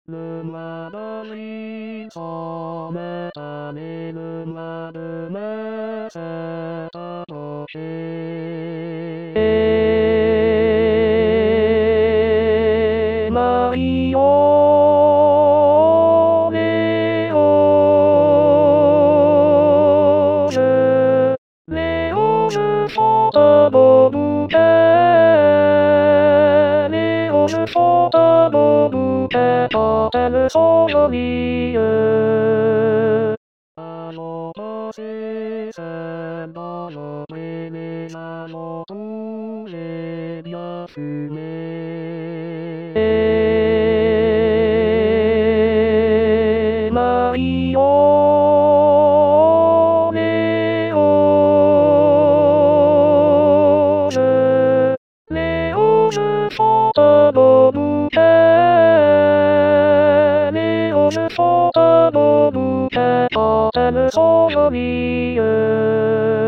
沼り染めたに沼るめせたとしないよねおじレオズソタボブケレオズソタボブケとてるそよりゆあのばしせばよびになのとれりゃすめないよねおじレオズソタボブケレオズソタボブケとてるそよりゆ